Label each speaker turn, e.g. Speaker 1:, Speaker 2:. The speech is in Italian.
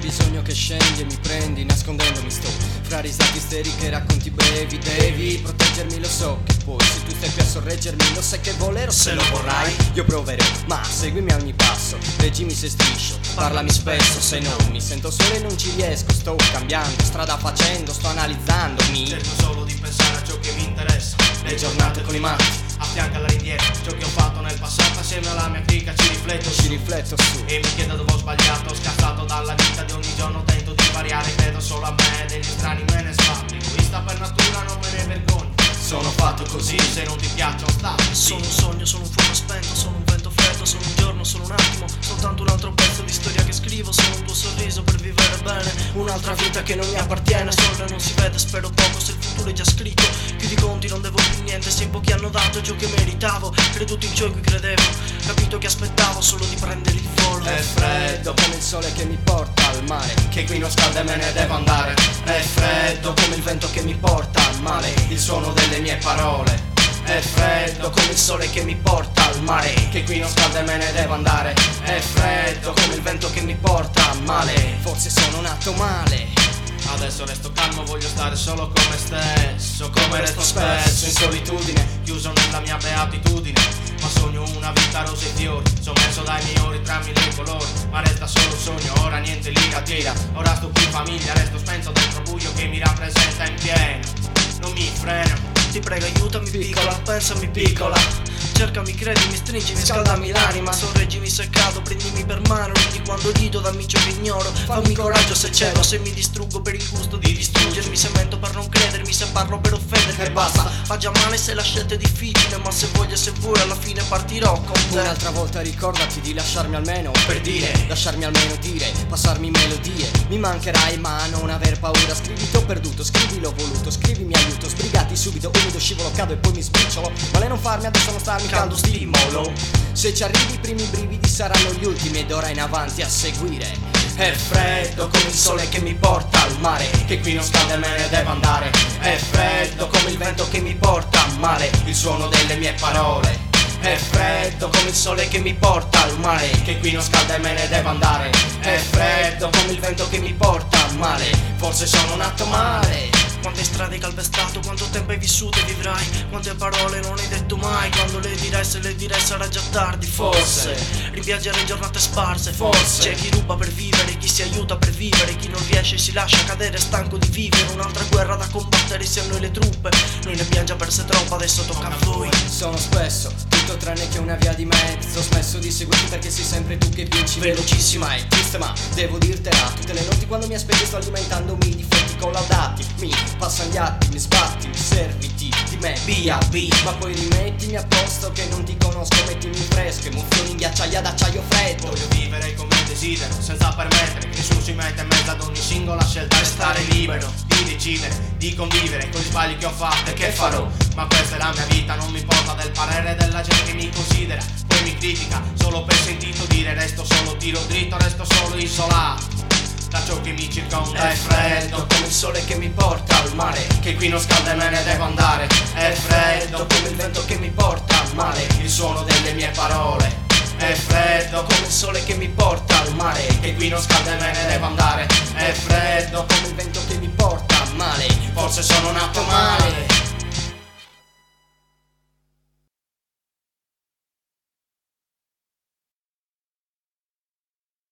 Speaker 1: bisogno che scendi e mi prendi, nascondendomi sto fra risate isteriche e racconti brevi. Devi proteggermi, lo so che poi se tu stai qui a sorreggermi, lo sai che volerò, se lo vorrai io proverò, ma seguimi a ogni passo, leggimi se striscio, parlami spesso, se no mi sento solo e non ci riesco. Sto cambiando, strada facendo, sto analizzandomi,
Speaker 2: cerco solo di pensare a ciò che mi interessa.
Speaker 1: le giornate con i matti,
Speaker 2: affianca all'indietro ciò che ho fatto nel passato, assieme alla mia clica ci rifletto su
Speaker 1: e
Speaker 2: mi chiedo dove ho sbagliato, scazzato dalla vita di ogni giorno, tento di variare, credo solo a me, degli strani me ne sbatto, egoista per natura, non me ne vergogno, sono fatto così, se non ti piaccio sta.
Speaker 3: Sono un sogno, sono un fuoco spento, sono un vento freddo, sono un giorno, sono un attimo, soltanto un altro pezzo di storia che scrivo, sono un tuo sorriso per vivere bene, un'altra vita che non mi appartiene, solo non si vede, spero poco se il futuro è già scritto, chiudi i conti, non devo più niente, se in pochi hanno dato ciò che meritavo, creduto in ciò in cui credevo, capito che aspettavo solo di prendere il volo.
Speaker 1: È freddo come il sole che mi porta al mare,
Speaker 2: Che qui non scalda e me ne devo andare.
Speaker 1: è freddo come il vento che mi porta al mare,
Speaker 2: Il suono delle mie parole.
Speaker 1: è freddo come il sole che mi porta al mare,
Speaker 2: Che qui non scalda e me ne devo andare.
Speaker 1: è freddo come il vento che mi porta a male, forse sono nato male.
Speaker 2: Adesso resto calmo, voglio stare solo con me stesso. Come resto spesso in solitudine, chiuso nella mia beatitudine. Ma sogno una vita rose e fiori, sommerso dai migliori tra mille colori. Ma resta solo un sogno, ora niente li attira. Ora sto qui in famiglia, resto spento dentro buio che mi rappresenta in pieno. Non mi freno.
Speaker 3: Ti prego aiutami piccola, pensami piccola, cercami, credimi, stringimi, scaldami l'anima, sorreggimi se cado, prendimi per mano, ridi quando rido, dammi ciò che ignoro, fammi coraggio se cedo, se mi distruggo per il gusto di distruggermi, se mento per non credermi, se parlo per offenderti,
Speaker 1: E basta.
Speaker 3: fa già male se la scelta è difficile, ma se voglio e se vuoi alla fine partirò con te.
Speaker 1: Un'altra volta ricordati di lasciarmi almeno per dire, lasciarmi almeno dire, passarmi melodie. Mi mancherai ma non aver paura, scrivi t'ho perduto, scrivi l'ho voluto, scrivimi aiuto, sbrigati subito, umido, scivolo, cado e poi mi spicciolo. Male non farmi adesso, non starmi caldo, stimolo. Se ci arrivi i primi brividi saranno gli ultimi ed ora in avanti a seguire. È freddo come il sole che mi porta al mare,
Speaker 2: Che qui non scalda e me ne devo andare.
Speaker 1: è freddo come il vento che mi porta a male,
Speaker 2: Il suono delle mie parole.
Speaker 1: è freddo come il sole che mi porta al mare,
Speaker 2: Che qui non scalda e me ne devo andare.
Speaker 1: è freddo come il vento che mi porta al male, forse sono nato male.
Speaker 3: Quante strade hai calpestato, quanto tempo hai vissuto e vivrai, quante parole non hai detto mai, quando le dirai, se le dirai sarà già tardi, forse rimpiangere giornate sparse,
Speaker 1: Forse.
Speaker 3: c'è chi ruba per vivere, chi si aiuta per vivere, chi non riesce si lascia cadere stanco di vivere, un'altra guerra da combattere sia noi le truppe, noi ne abbiamo già perse troppo, adesso tocca a voi.
Speaker 1: Sono spesso tutto tranne che una via di mezzo, ho smesso di seguirti perché sei sempre tu che vinci, velocissima e triste ma devo dirtela, tutte le notti quando mi aspetti sto alimentandomi di difetti collaudati, mi passano gli atti, mi sbatti, mi serviti di me, via, ma poi rimettimi a posto che non ti conosco, mettimi fresco, emozioni in ghiacciaia d'acciaio freddo.
Speaker 2: Voglio vivere come desidero, senza permettere che nessuno si metta in mezzo ad ogni singola scelta. Restare libero di decidere, di convivere con gli sbagli che ho fatto e che farò. Ma questa è la mia vita, non mi importa del parere della gente che mi considera, poi mi critica solo per sentito dire. Resto solo, tiro dritto, resto solo isolato da ciò che mi circonda.
Speaker 1: È freddo come il sole che mi porta al mare,
Speaker 2: Che qui non scalda e me ne devo andare.
Speaker 1: è freddo come il vento che mi porta al male,
Speaker 2: Il suono delle mie parole.
Speaker 1: è freddo come il sole che mi porta al mare,
Speaker 2: Che qui non scalda e me ne devo andare.
Speaker 1: è freddo come il vento che mi porta a male,
Speaker 2: Forse sono nato male.